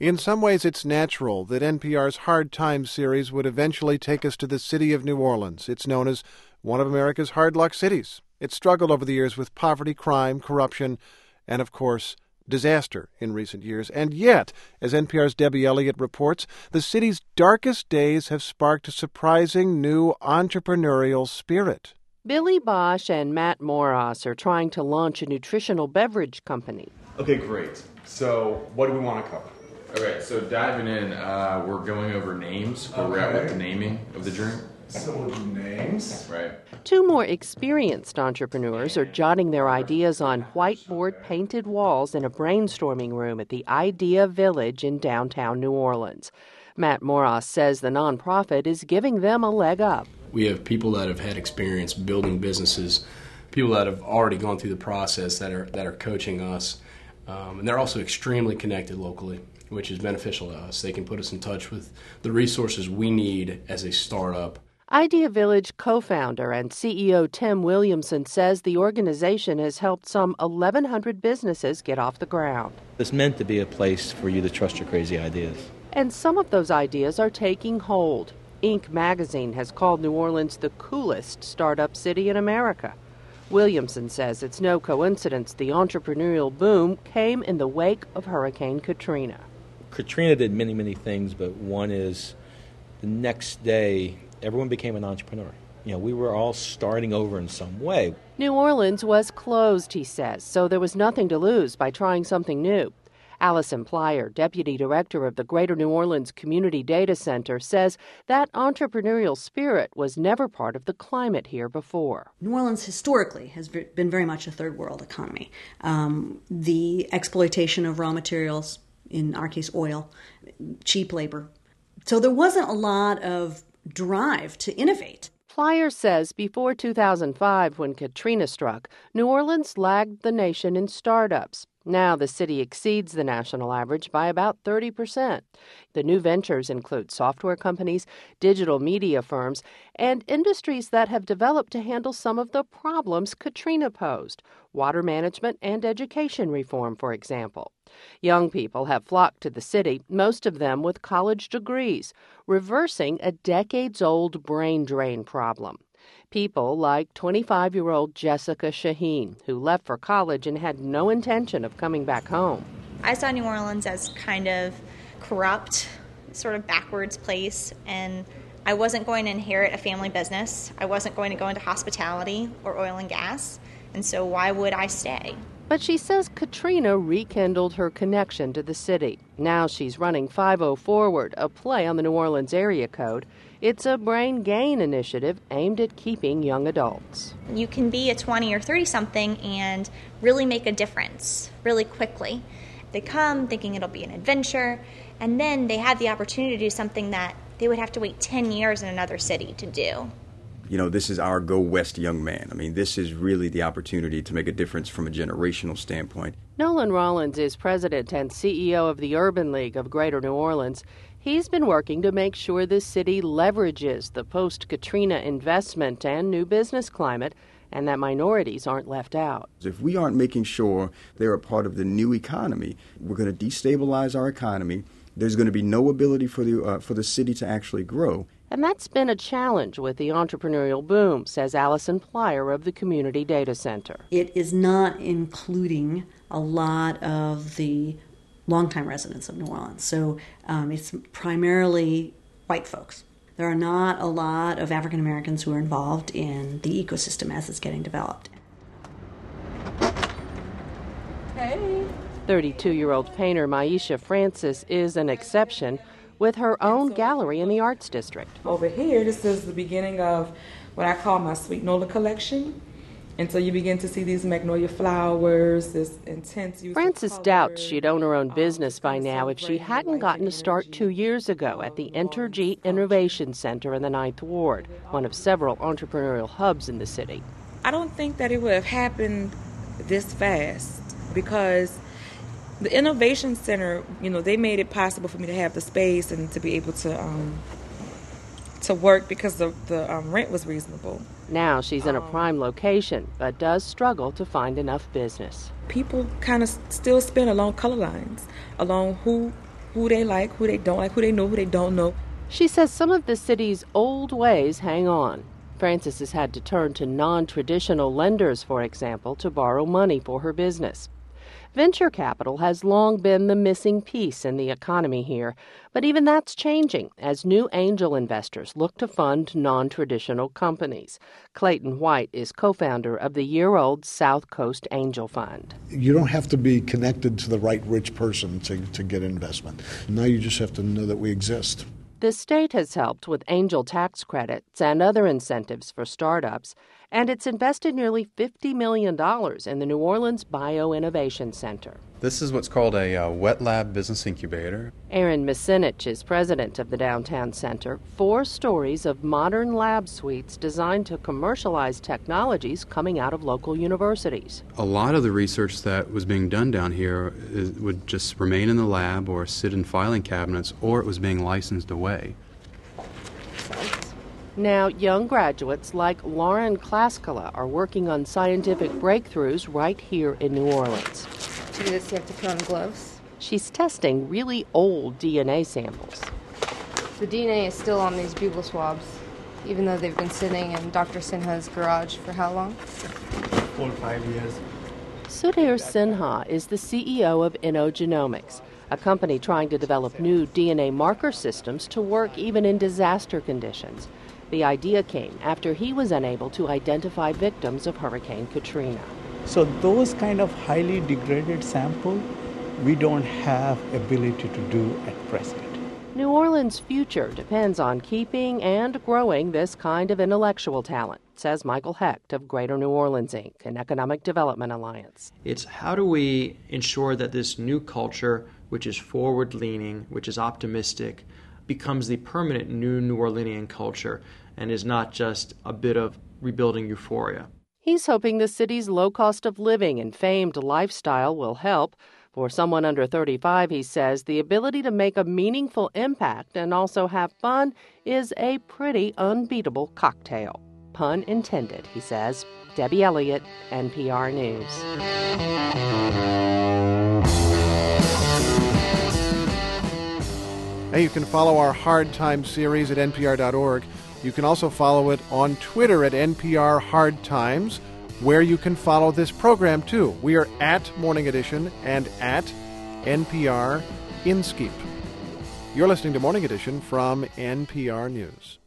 In some ways, it's natural that NPR's Hard Times series would eventually take us to the city of New Orleans. It's known as one of America's hard luck cities. It's struggled over the years with poverty, crime, corruption, and, of course, disaster in recent years. And yet, as NPR's Debbie Elliott reports, the city's darkest days have sparked a surprising new entrepreneurial spirit. Billy Bosch and Matt Moras are trying to launch a nutritional beverage company. Okay, great. So what do we want to cover? Okay, so diving in, we're going over names, where we're at with the naming of the drink. So we'll do names. Right. Two more experienced entrepreneurs are jotting their ideas on whiteboard painted walls in a brainstorming room at the Idea Village in downtown New Orleans. Matt Moras says the nonprofit is giving them a leg up. We have people that have had experience building businesses, people that have already gone through the process that are coaching us, and they're also extremely connected locally, which is beneficial to us. They can put us in touch with the resources we need as a startup. Idea Village co-founder and CEO Tim Williamson says the organization has helped some 1,100 businesses get off the ground. It's meant to be a place for you to trust your crazy ideas. And some of those ideas are taking hold. Inc. magazine has called New Orleans the coolest startup city in America. Williamson says it's no coincidence the entrepreneurial boom came in the wake of Hurricane Katrina. Katrina did many, many things, but one is the next day, everyone became an entrepreneur. We were all starting over in some way. New Orleans was closed, he says, so there was nothing to lose by trying something new. Allison Plyer, deputy director of the Greater New Orleans Community Data Center, says that entrepreneurial spirit was never part of the climate here before. New Orleans historically has been very much a third world economy. The exploitation of raw materials, in our case oil, cheap labor. So there wasn't a lot of drive to innovate. Plyer says before 2005, when Katrina struck, New Orleans lagged the nation in startups. Now the city exceeds the national average by about 30%. The new ventures include software companies, digital media firms, and industries that have developed to handle some of the problems Katrina posed. Water management and education reform, for example. Young people have flocked to the city, most of them with college degrees, reversing a decades-old brain drain problem. People like 25-year-old Jessica Shaheen, who left for college and had no intention of coming back home. I saw New Orleans as kind of corrupt, sort of backwards place, and I wasn't going to inherit a family business. I wasn't going to go into hospitality or oil and gas, and so why would I stay? But she says Katrina rekindled her connection to the city. Now she's running 50 Forward, a play on the New Orleans area code. It's a brain gain initiative aimed at keeping young adults. You can be a 20 or 30-something and really make a difference really quickly. They come thinking it'll be an adventure, and then they have the opportunity to do something that they would have to wait 10 years in another city to do. This is our Go West young man. This is really the opportunity to make a difference from a generational standpoint. Nolan Rollins is president and CEO of the Urban League of Greater New Orleans. He's been working to make sure the city leverages the post-Katrina investment and new business climate, and that minorities aren't left out. If we aren't making sure they're a part of the new economy, we're going to destabilize our economy. There's going to be no ability for the city to actually grow. And that's been a challenge with the entrepreneurial boom, says Allison Plyer of the Community Data Center. It is not including a lot of the longtime residents of New Orleans. So it's primarily white folks. There are not a lot of African Americans who are involved in the ecosystem as it's getting developed. Hey. 32-year-old painter Maisha Francis is an exception with her own gallery in the Arts District. Over here, this is the beginning of what I call my Sweet Nola collection. And so you begin to see these magnolia flowers, this intense use Francis of doubts she'd own her own business by now if she hadn't gotten a start 2 years ago at the Entergy Innovation Center in the 9th Ward, one of several entrepreneurial hubs in the city. I don't think that it would have happened this fast because the Innovation Center, they made it possible for me to have the space and to be able to work because the rent was reasonable. Now she's in a prime location, but does struggle to find enough business. People kind of still spin along color lines, along who who they like, who they don't like, who they know, who they don't know. She says some of the city's old ways hang on. Frances has had to turn to non-traditional lenders, for example, to borrow money for her business. Venture capital has long been the missing piece in the economy here, but even that's changing as new angel investors look to fund non-traditional companies. Clayton White is co-founder of the year-old South Coast Angel Fund. You don't have to be connected to the right rich person to get investment. Now you just have to know that we exist. The state has helped with angel tax credits and other incentives for startups, and it's invested nearly $50 million in the New Orleans Bioinnovation Center. This is what's called a wet lab business incubator. Aaron Misinich is president of the Downtown Center. 4 stories of modern lab suites designed to commercialize technologies coming out of local universities. A lot of the research that was being done down here would just remain in the lab or sit in filing cabinets, or it was being licensed away. Now, young graduates like Lauren Klaskala are working on scientific breakthroughs right here in New Orleans. To do this, you have to put on gloves. She's testing really old DNA samples. The DNA is still on these bugle swabs, even though they've been sitting in Dr. Sinha's garage for how long? 4 or 5 years. Sudhir Sinha is the CEO of InnoGenomics, a company trying to develop new DNA marker systems to work even in disaster conditions. The idea came after he was unable to identify victims of Hurricane Katrina. So those kind of highly degraded sample, we don't have ability to do at present. New Orleans' future depends on keeping and growing this kind of intellectual talent, says Michael Hecht of Greater New Orleans, Inc., an economic development alliance. It's how do we ensure that this new culture, which is forward-leaning, which is optimistic, becomes the permanent New Orleanian culture and is not just a bit of rebuilding euphoria. He's hoping the city's low cost of living and famed lifestyle will help. For someone under 35, he says, the ability to make a meaningful impact and also have fun is a pretty unbeatable cocktail. Pun intended, he says. Debbie Elliott, NPR News. Hey, you can follow our Hard Times series at npr.org. You can also follow it on Twitter at NPR Hard Times, where you can follow this program, too. We are at Morning Edition and at NPR Inskeep. You're listening to Morning Edition from NPR News.